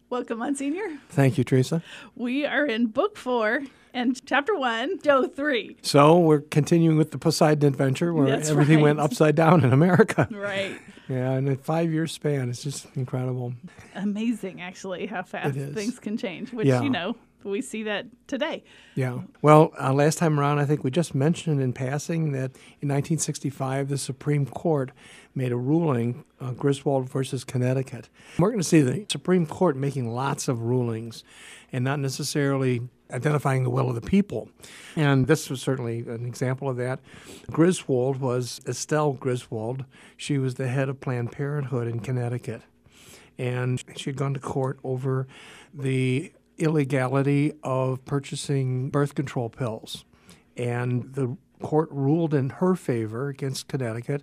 Welcome, Monsignor. Thank you, Teresa. We are in Book 4 and Chapter 1, Joe 3. So we're continuing with the Poseidon Adventure, where That's everything right. went upside down in America. Right. Yeah, in a 5-year span. It's just incredible. Amazing, actually, how fast It is. things can change, which, Yeah. we see that today. Yeah. Well, last time around, I think we just mentioned in passing that in 1965, the Supreme Court made a ruling, Griswold versus Connecticut. We're going to see the Supreme Court making lots of rulings and not necessarily identifying the will of the people. And this was certainly an example of that. Griswold was Estelle Griswold. She was the head of Planned Parenthood in Connecticut. And she had gone to court over the illegality of purchasing birth control pills. And the court ruled in her favor against Connecticut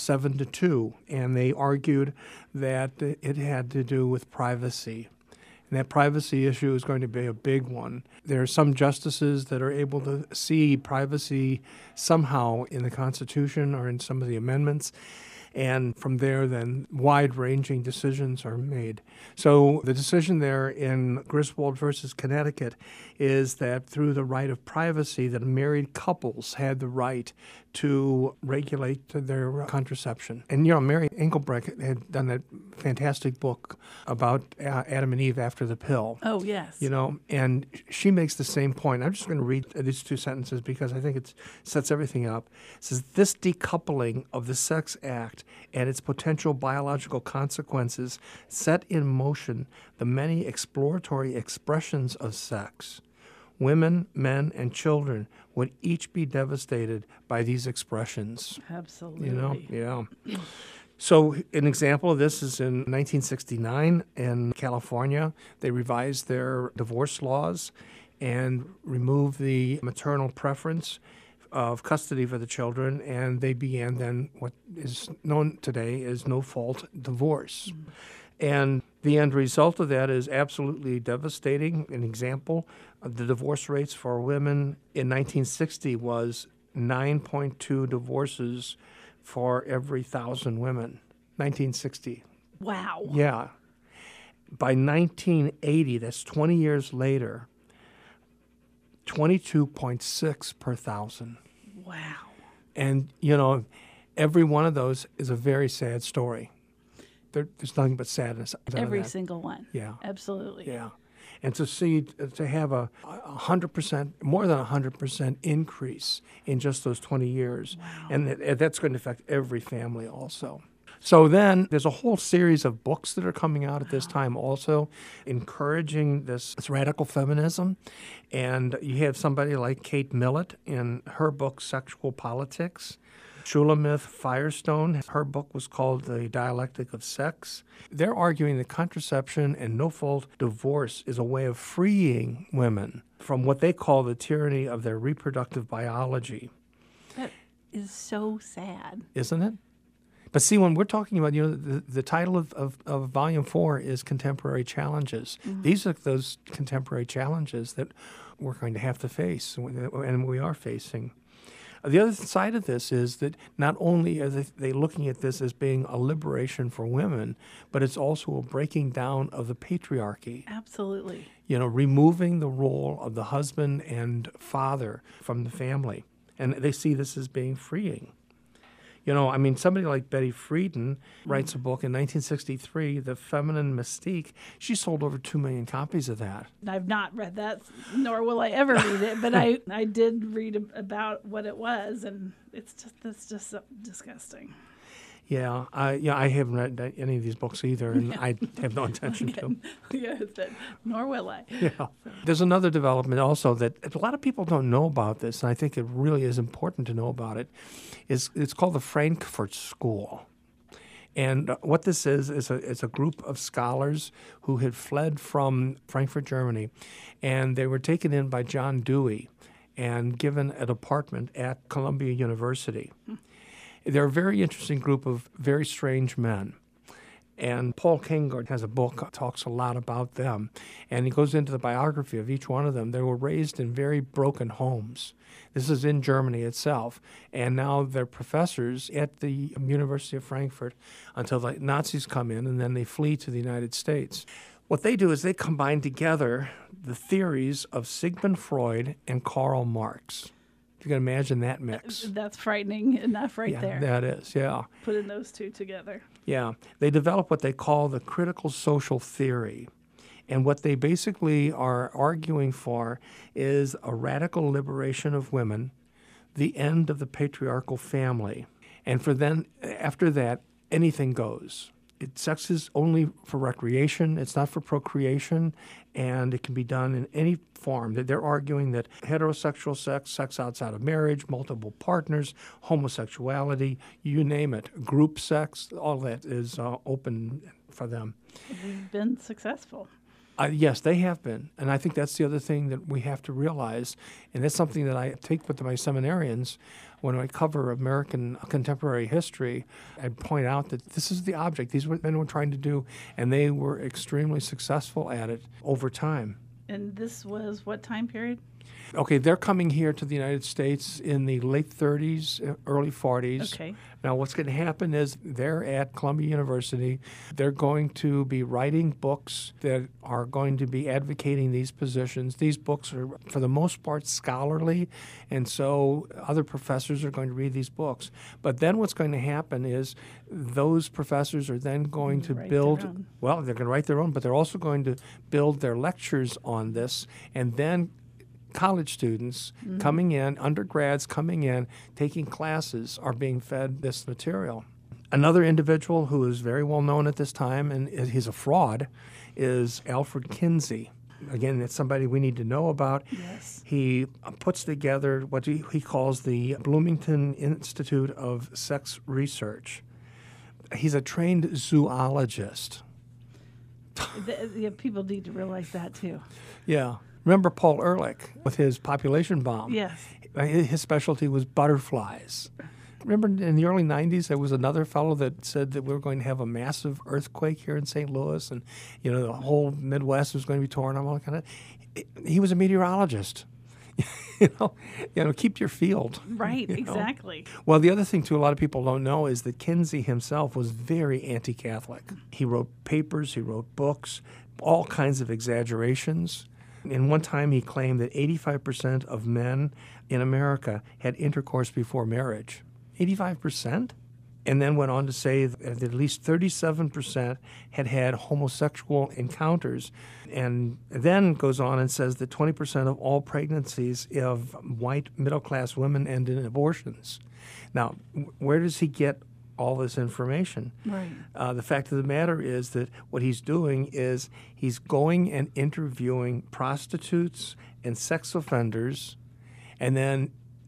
7-2. And they argued that it had to do with privacy. And that privacy issue is going to be a big one. There are some justices that are able to see privacy somehow in the Constitution or in some of the amendments. And from there, then, wide-ranging decisions are made. So the decision there in Griswold versus Connecticut is that through the right of privacy, that married couples had the right to regulate their contraception. And, Mary Engelbrecht had done that fantastic book about Adam and Eve after the pill. Oh, yes. And she makes the same point. I'm just going to read these two sentences because I think it sets everything up. It says, this decoupling of the sex act and its potential biological consequences set in motion the many exploratory expressions of sex. Women, men, and children would each be devastated by these expressions. Absolutely. Yeah. So an example of this is in 1969 in California. They revised their divorce laws and removed the maternal preference of custody for the children, and they began then what is known today as no-fault divorce. Mm-hmm. And the end result of that is absolutely devastating. An example, the divorce rates for women in 1960 was 9.2 divorces for every 1,000 women. 1960. Wow. Yeah. By 1980, that's 20 years later, 22.6 per 1,000. Wow. And, every one of those is a very sad story. There's nothing but sadness. Every single one. Yeah. Absolutely. Yeah. And to have a 100%, more than 100% increase in just those 20 years. Wow. And that's going to affect every family also. So then there's a whole series of books that are coming out at this time also encouraging this radical feminism. And you have somebody like Kate Millett in her book, Sexual Politics. Shulamith Firestone, her book was called The Dialectic of Sex. They're arguing that contraception and no-fault divorce is a way of freeing women from what they call the tyranny of their reproductive biology. That is so sad. Isn't it? But see, when we're talking about, the title of Volume 4 is Contemporary Challenges. Mm-hmm. These are those contemporary challenges that we're going to have to face, and we are facing. The other side of this is that not only are they looking at this as being a liberation for women, but it's also a breaking down of the patriarchy. Absolutely. Removing the role of the husband and father from the family. And they see this as being freeing. Somebody like Betty Friedan writes a book in 1963, The Feminine Mystique. She sold over 2 million copies of that. I've not read that, nor will I ever read it, but I did read about what it was, and it's just so disgusting. Yeah, I haven't read any of these books either, and I have no intention to. Yes, nor will I. Yeah. There's another development also that a lot of people don't know about this, and I think it really is important to know about it. It's called the Frankfurt School. And what this is a group of scholars who had fled from Frankfurt, Germany, and they were taken in by John Dewey and given an apartment at Columbia University. They're a very interesting group of very strange men. And Paul Kengard has a book that talks a lot about them. And he goes into the biography of each one of them. They were raised in very broken homes. This is in Germany itself. And now they're professors at the University of Frankfurt until the Nazis come in, and then they flee to the United States. What they do is they combine together the theories of Sigmund Freud and Karl Marx. You can imagine that mix. That's frightening enough right Yeah, there. that is, yeah. Putting those two together. Yeah. They develop what they call the critical social theory. And what they basically are arguing for is a radical liberation of women, the end of the patriarchal family. And for then, after that, anything goes. Sex is only for recreation. It's not for procreation, and it can be done in any form. They're arguing that heterosexual sex, sex outside of marriage, multiple partners, homosexuality, you name it, group sex, all that is open for them. We've been successful. Yes, they have been. And I think that's the other thing that we have to realize. And that's something that I take with my seminarians when I cover American contemporary history. I point out that this is the object. These were men were trying to do, and they were extremely successful at it over time. And this was what time period? Okay, they're coming here to the United States in the late 30s, early 40s. Okay. Now, what's going to happen is they're at Columbia University. They're going to be writing books that are going to be advocating these positions. These books are, for the most part, scholarly, and so other professors are going to read these books. But then what's going to happen is those professors are then going to Write build, their own. well, they're going to write their own, but they're also going to build their lectures on this, and then college students coming in, undergrads coming in, taking classes, are being fed this material. Another individual who is very well known at this time, and he's a fraud, is Alfred Kinsey. Again, it's somebody we need to know about. Yes. He puts together what he calls the Bloomington Institute of Sex Research. He's a trained zoologist. People need to realize that too. Yeah. Remember Paul Ehrlich with his population bomb? Yes. His specialty was butterflies. Remember in the early 90s, there was another fellow that said that we were going to have a massive earthquake here in St. Louis, and the whole Midwest was going to be torn up. All kind of. He was a meteorologist. Keep your field. Right, exactly. Well, the other thing, too, a lot of people don't know is that Kinsey himself was very anti-Catholic. He wrote papers, he wrote books, all kinds of exaggerations. And one time he claimed that 85% of men in America had intercourse before marriage. 85%? And then went on to say that at least 37% had had homosexual encounters. And then goes on and says that 20% of all pregnancies of white middle-class women end in abortions. Now, where does he get all this information? Right. The fact of the matter is that what he's doing is he's going and interviewing prostitutes and sex offenders, and then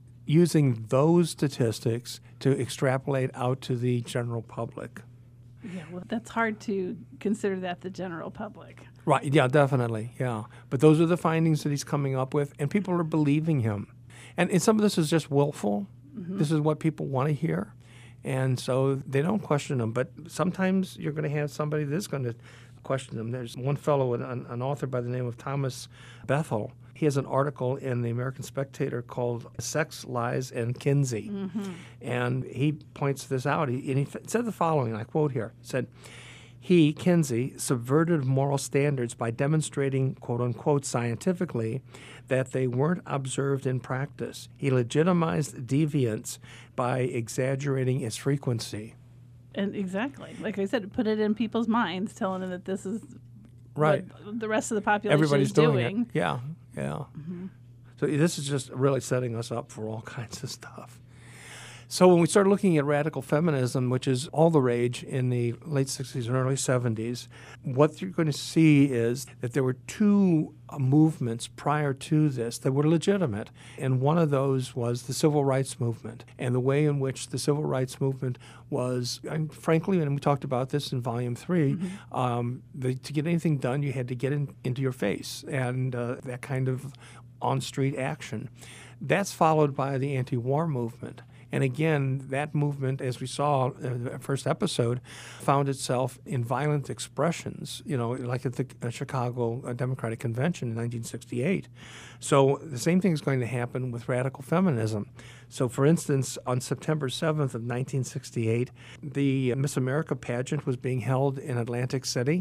using those statistics to extrapolate out to the general public. Yeah, well, that's hard to consider that the general public. Right, yeah, definitely, yeah. But those are the findings that he's coming up with, and people are believing him. And some of this is just willful. Mm-hmm. This is what people want to hear. And so they don't question them. But sometimes you're going to have somebody that's going to question them. There's one fellow, an author by the name of Thomas Bethel. He has an article in the American Spectator called Sex, Lies, and Kinsey. Mm-hmm. And he points this out. He said the following, I quote here, said, he, Kinsey, subverted moral standards by demonstrating, quote-unquote, scientifically, that they weren't observed in practice. He legitimized deviance by exaggerating its frequency. And exactly. Like I said, put it in people's minds, telling them that this is right. what the rest of the population Everybody's is doing. It. Yeah, yeah. Mm-hmm. So this is just really setting us up for all kinds of stuff. So when we start looking at radical feminism, which is all the rage in the late 60s and early 70s, what you're going to see is that there were two movements prior to this that were legitimate. And one of those was the civil rights movement, and the way in which the civil rights movement was, and frankly, and we talked about this in Volume 3, mm-hmm. To get anything done, you had to get into your face, and that kind of on-street action. That's followed by the anti-war movement. And again, that movement, as we saw in the first episode, found itself in violent expressions, like at the Chicago Democratic Convention in 1968. So the same thing is going to happen with radical feminism. So, for instance, on September 7th of 1968, the Miss America pageant was being held in Atlantic City.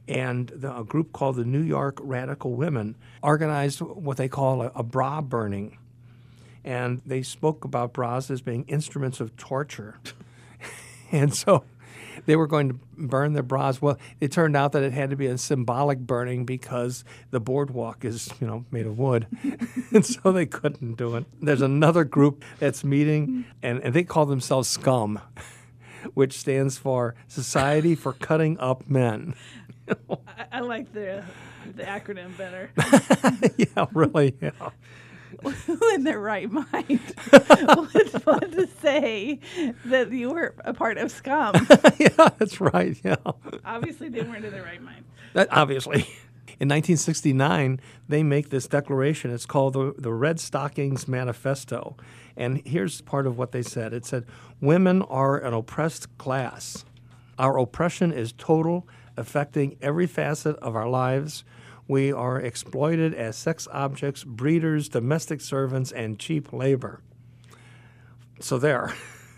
and a group called the New York Radical Women organized what they call a bra burning. And they spoke about bras as being instruments of torture. And so they were going to burn their bras. Well, it turned out that it had to be a symbolic burning because the boardwalk is, made of wood. And so they couldn't do it. There's another group that's meeting, and they call themselves SCUM, which stands for Society for Cutting Up Men. I like the acronym better. Yeah, really, yeah. Who in their right mind would want to say that you were a part of SCUM? Yeah, that's right, yeah. Obviously, they weren't in their right mind. Obviously. In 1969, they make this declaration. It's called the Red Stockings Manifesto. And here's part of what they said. It said, "Women are an oppressed class. Our oppression is total, affecting every facet of our lives. We are exploited as sex objects, breeders, domestic servants, and cheap labor." So there.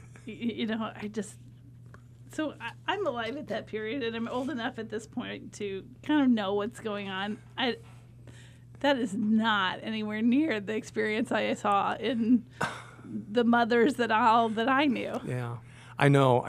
I'm alive at that period, and I'm old enough at this point to kind of know what's going on. That is not anywhere near the experience I saw in the mothers that I knew. Yeah, I know.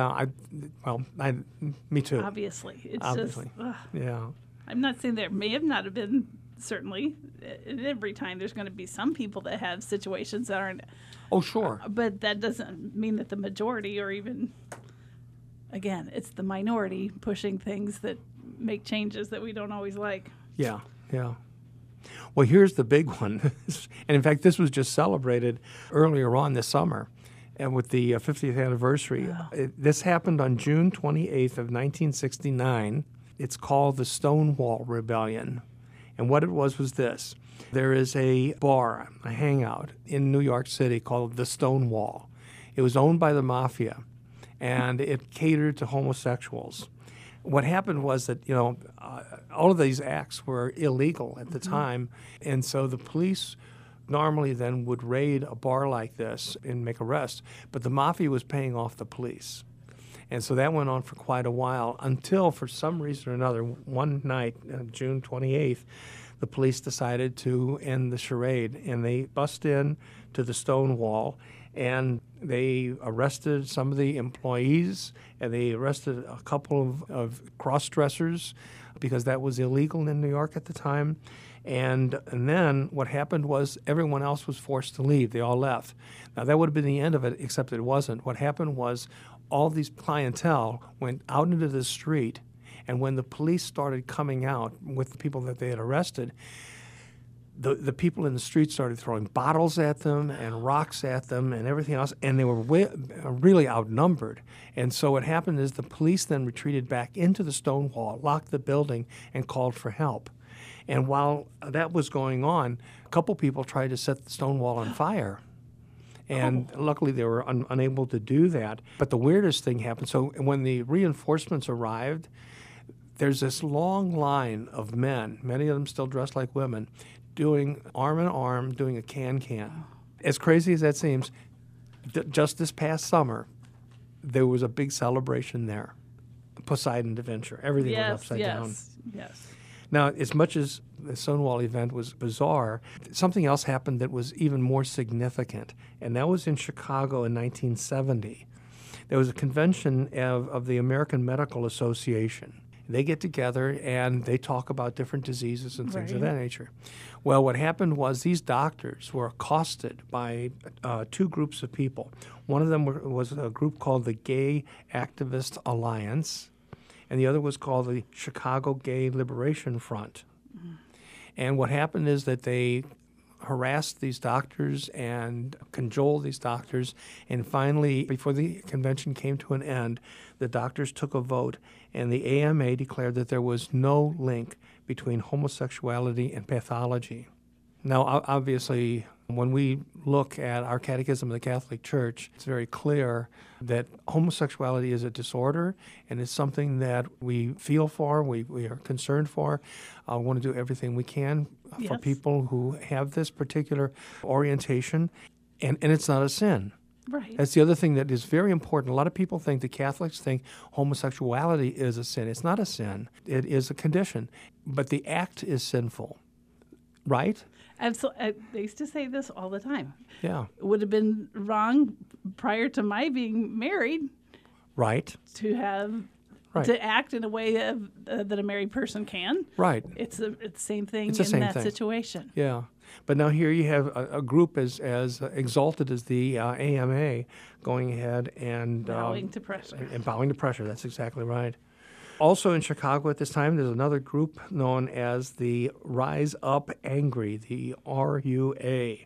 Me too. Obviously, it's Obviously. just. Ugh. Yeah. I'm not saying there may have not have been, certainly. Every time there's going to be some people that have situations that aren't. Oh, sure. But that doesn't mean that the majority, or even, again, it's the minority pushing things that make changes that we don't always like. Yeah, yeah. Well, here's the big one. And in fact, this was just celebrated earlier on this summer and with the 50th anniversary. Wow. This happened on June 28th of 1969. It's called the Stonewall Rebellion. And what it was this. There is a bar, a hangout in New York City called the Stonewall. It was owned by the mafia, and it catered to homosexuals. What happened was that, all of these acts were illegal at the time, and so the police normally then would raid a bar like this and make arrests, but the mafia was paying off the police. And so that went on for quite a while until, for some reason or another, one night, June 28th, the police decided to end the charade, and they bust in to the Stonewall, and they arrested some of the employees, and they arrested a couple of cross-dressers because that was illegal in New York at the time. And then what happened was everyone else was forced to leave. They all left. Now, that would have been the end of it, except it wasn't. What happened was all these clientele went out into the street, and when the police started coming out with the people that they had arrested, the people in the street started throwing bottles at them and rocks at them and everything else, and they were really outnumbered. And so what happened is the police then retreated back into the Stonewall, locked the building, and called for help. And while that was going on, a couple people tried to set the Stonewall on fire. And luckily they were unable to do that. But the weirdest thing happened. So when the reinforcements arrived, there's this long line of men, many of them still dressed like women, doing arm in arm, doing a can-can. As crazy as that seems, just this past summer, there was a big celebration there. Poseidon Adventure. Everything was upside down. Yes. Now, as much as the Stonewall event was bizarre, something else happened that was even more significant, and that was in Chicago in 1970. There was a convention of the American Medical Association. They get together and they talk about different diseases and things of that nature. Well, what happened was these doctors were accosted by two groups of people. One of them was a group called the Gay Activist Alliance, and the other was called the Chicago Gay Liberation Front. Mm-hmm. And what happened is that they harassed these doctors and cajoled these doctors, and finally, before the convention came to an end, the doctors took a vote, and the AMA declared that there was no link between homosexuality and pathology. Now, obviously, when we look at our Catechism of the Catholic Church, it's very clear that homosexuality is a disorder, and it's something that we feel for, we are concerned for. We want to do everything we can for people who have this particular orientation, and it's not a sin. Right. That's the other thing that is very important. A lot of people think, the Catholics think homosexuality is a sin. It's not a sin. It is a condition. But the act is sinful, right? Absolutely. They used to say this all the time. Yeah. It would have been wrong prior to my being married Right. to have Right. to act in a way that a married person can. Right. It's the same thing It's the in same that thing. situation. Yeah. But now here you have a group as exalted as the AMA going ahead and Bowing to pressure. And bowing to pressure. That's exactly right. Also in Chicago at this time, there's another group known as the Rise Up Angry, the RUA.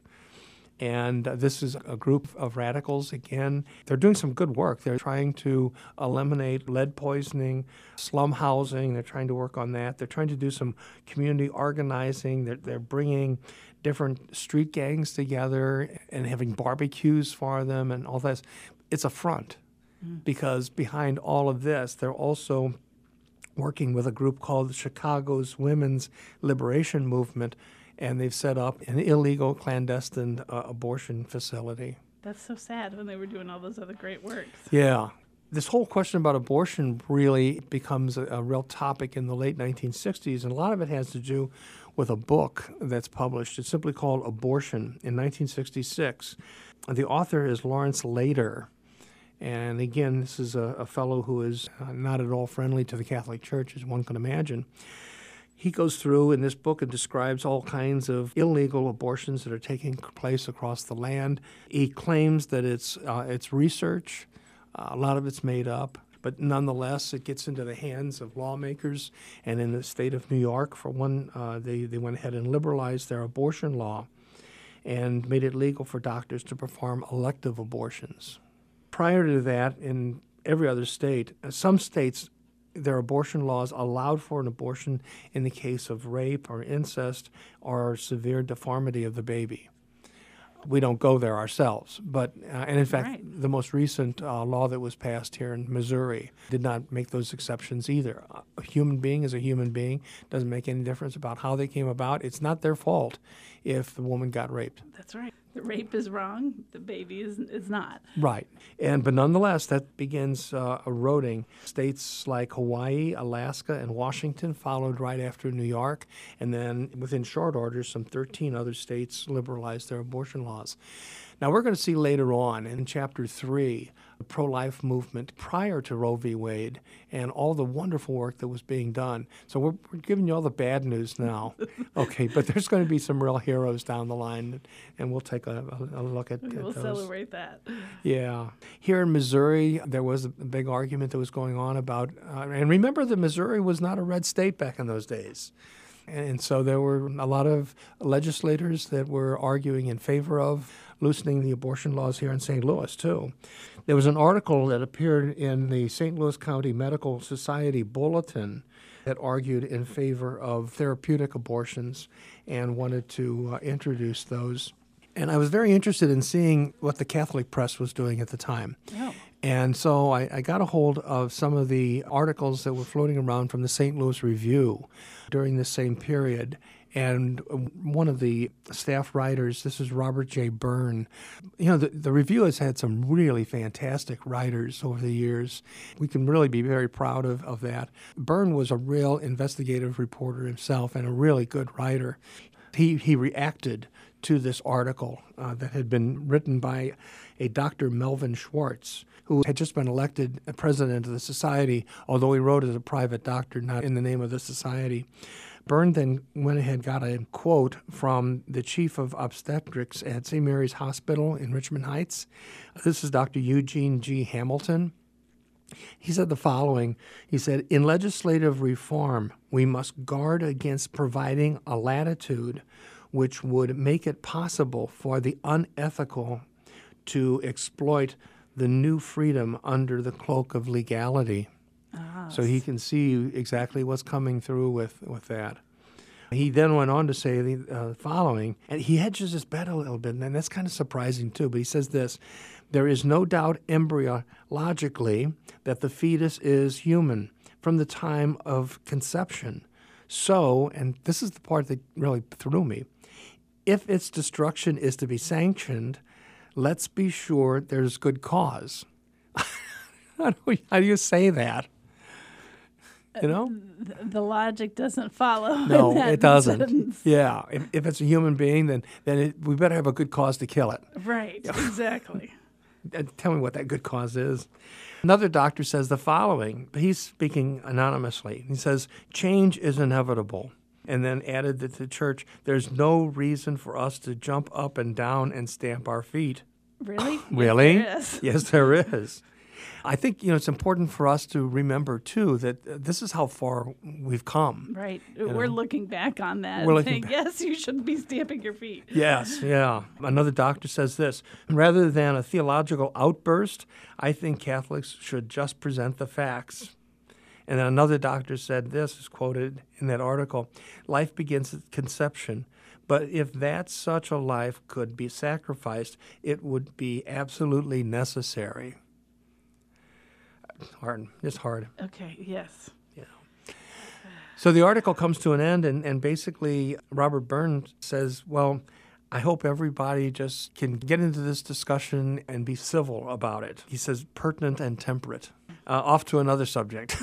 And this is a group of radicals. Again, they're doing some good work. They're trying to eliminate lead poisoning, slum housing. They're trying to work on that. They're trying to do some community organizing. They're bringing different street gangs together and having barbecues for them and all that. It's a front because behind all of this, they're also working with a group called Chicago's Women's Liberation Movement, and they've set up an illegal clandestine abortion facility. That's so sad when they were doing all those other great works. Yeah. This whole question about abortion really becomes a real topic in the late 1960s, and a lot of it has to do with a book that's published. It's simply called Abortion in 1966. The author is Lawrence Lader. And again, this is a fellow who is not at all friendly to the Catholic Church, as one can imagine. He goes through in this book and describes all kinds of illegal abortions that are taking place across the land. He claims that it's research. A lot of it's made up. But nonetheless, it gets into the hands of lawmakers. And in the state of New York, for one, they went ahead and liberalized their abortion law and made it legal for doctors to perform elective abortions. Prior to that, in every other state, some states, their abortion laws allowed for an abortion in the case of rape or incest or severe deformity of the baby. We don't go there ourselves, but and in fact, Right. the most recent law that was passed here in Missouri did not make those exceptions either. A human being is a human being. Doesn't make any difference about how they came about. It's not their fault if the woman got raped. That's right. The rape is wrong. The baby is not. Right. But nonetheless, that begins eroding. States like Hawaii, Alaska, and Washington followed right after New York. And then within short order, some 13 other states liberalized their abortion laws. Now, we're going to see later on in Chapter 3 the pro-life movement prior to Roe v. Wade and all the wonderful work that was being done. So we're giving you all the bad news now. Okay, but there's going to be some real heroes down the line, and we'll take a look at We will those. celebrate that. Yeah. Here in Missouri, there was a big argument that was going on about, and remember that Missouri was not a red state back in those days. And so there were a lot of legislators that were arguing in favor of loosening the abortion laws here in St. Louis, too. There was an article that appeared in the St. Louis County Medical Society Bulletin that argued in favor of therapeutic abortions and wanted to introduce those. And I was very interested in seeing what the Catholic press was doing at the time. Oh. And so I got a hold of some of the articles that were floating around from the St. Louis Review during the same period. And one of the staff writers, this is Robert J. Byrne. You know, the Review has had some really fantastic writers over the years. We can really be very proud of that. Byrne was a real investigative reporter himself and a really good writer. He reacted to this article that had been written by a Dr. Melvin Schwartz, who had just been elected president of the society, although he wrote as a private doctor, not in the name of the society. Byrne then went ahead and got a quote from the chief of obstetrics at St. Mary's Hospital in Richmond Heights. This is Dr. Eugene G. Hamilton. He said the following. He said, "In legislative reform, we must guard against providing a latitude which would make it possible for the unethical to exploit the new freedom under the cloak of legality." So he can see exactly what's coming through with that. He then went on to say the following, and he hedges his bet a little bit, and that's kind of surprising too, but he says this: "There is no doubt embryologically that the fetus is human from the time of conception. So," and this is the part that really threw me, "if its destruction is to be sanctioned, let's be sure there's good cause. How do you say that? You know? The logic doesn't follow. No, in that it doesn't. sentence. Yeah, if it's a human being, then we better have a good cause to kill it. Right, exactly. Tell me what that good cause is. Another doctor says the following. He's speaking anonymously. He says, change is inevitable. And then added that the church, there's no reason for us to jump up and down and stamp our feet. Really? Really? Yes, there is. Yes, there is. I think, it's important for us to remember, too, that this is how far we've come. Right. We're looking back on that We're and looking saying, yes, you shouldn't be stamping your feet. Yes, yeah. Another doctor says this, rather than a theological outburst, I think Catholics should just present the facts. And then another doctor said this, is quoted in that article, life begins at conception, but if that such a life could be sacrificed, it would be absolutely necessary. Hard. It's hard. Okay, yes. So the article comes to an end, and basically Robert Burns says, well, I hope everybody just can get into this discussion and be civil about it. He says pertinent and temperate. Off to another subject.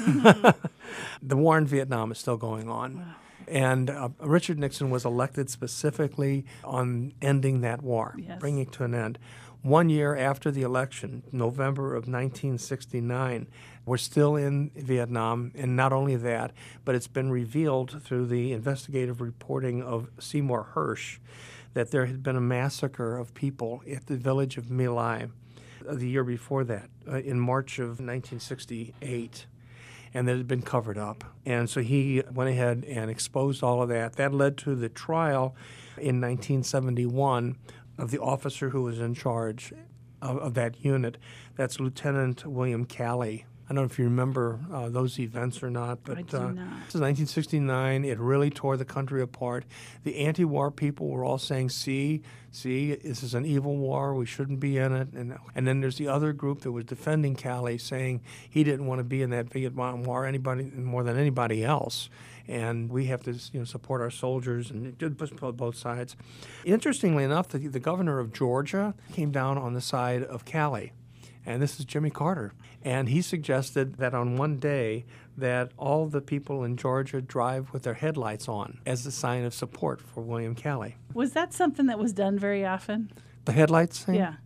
The war in Vietnam is still going on. Wow. And Richard Nixon was elected specifically on ending that war, Yes. bringing it to an end. 1 year after the election, November of 1969, we're still in Vietnam, and not only that, but it's been revealed through the investigative reporting of Seymour Hersh that there had been a massacre of people at the village of My Lai the year before that, in March of 1968. And that had been covered up. And so he went ahead and exposed all of that. That led to the trial in 1971 of the officer who was in charge of that unit. That's Lieutenant William Calley. I don't know if you remember those events or not, but I do not. This is 1969. It really tore the country apart. The anti-war people were all saying, see, this is an evil war. We shouldn't be in it. And then there's the other group that was defending Calley, saying he didn't want to be in that Vietnam War more than anybody else. And we have to support our soldiers, and it did push both sides. Interestingly enough, the governor of Georgia came down on the side of Calley. And this is Jimmy Carter. And he suggested that on one day that all the people in Georgia drive with their headlights on as a sign of support for William Calley. Was that something that was done very often? The headlights thing? Yeah.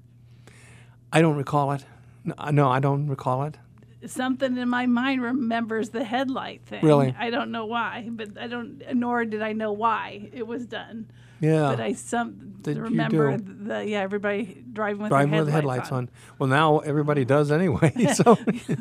I don't recall it. No, I don't recall it. Something in my mind remembers the headlight thing. Really? I don't know why, but nor did I know why it was done. Yeah. But I Did you remember do? Everybody driving with Driving their with the headlights on. on. Well, now everybody does anyway. So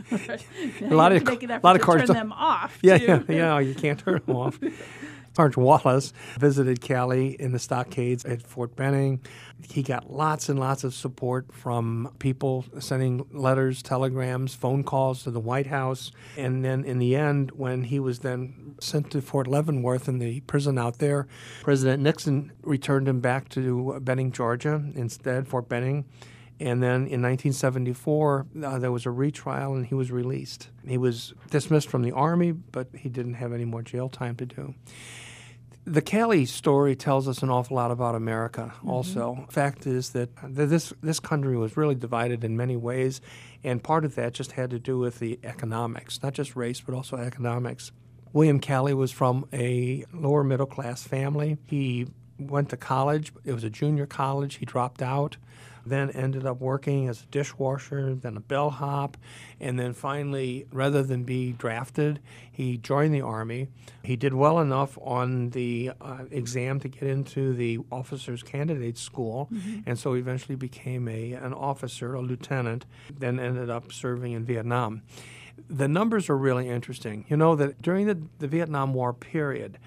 a lot of cars turn don't- them off. Yeah, too. yeah, you can't turn them off. Sergeant Wallace visited Calley in the stockades at Fort Benning. He got lots and lots of support from people sending letters, telegrams, phone calls to the White House. And then in the end, when he was then sent to Fort Leavenworth in the prison out there, President Nixon returned him back to Benning, Georgia, instead, Fort Benning. And then in 1974, there was a retrial, and he was released. He was dismissed from the Army, but he didn't have any more jail time to do. The Calley story tells us an awful lot about America also. Fact is that this country was really divided in many ways, and part of that just had to do with the economics, not just race, but also economics. William Calley was from a lower middle class family. He went to college. It was a junior college. He dropped out, then ended up working as a dishwasher, then a bellhop, and then finally, rather than be drafted, he joined the Army. He did well enough on the exam to get into the officers' candidate school, and so eventually became an officer, a lieutenant, then ended up serving in Vietnam. The numbers are really interesting. You know that during the Vietnam War period,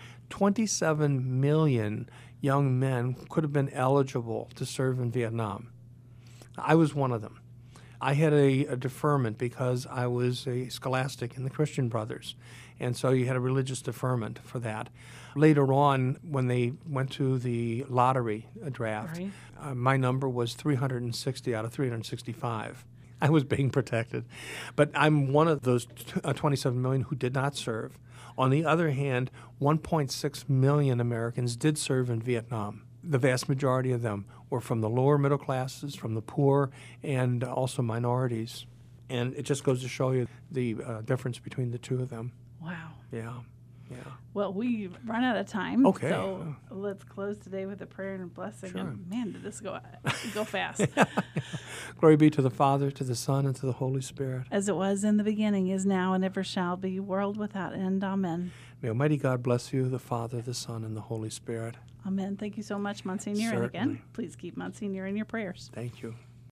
27 million young men could have been eligible to serve in Vietnam. I was one of them. I had a deferment because I was a scholastic in the Christian Brothers, and so you had a religious deferment for that. Later on, when they went to the lottery draft, Right. my number was 360 out of 365. I was being protected. But I'm one of those 27 million who did not serve. On the other hand, 1.6 million Americans did serve in Vietnam. the vast majority of them were from the lower middle classes, from the poor, and also minorities. And it just goes to show you the difference between the two of them. Wow. Yeah, yeah. Well, we've run out of time. Okay. So let's close today with a prayer and a blessing. Sure. And man, did this go fast. Glory be to the Father, to the Son, and to the Holy Spirit. As it was in the beginning, is now, and ever shall be, world without end. Amen. May Almighty God bless you, the Father, the Son, and the Holy Spirit. Amen. Thank you so much, Monsignor. And again, Certainly. please keep Monsignor in your prayers. Thank you.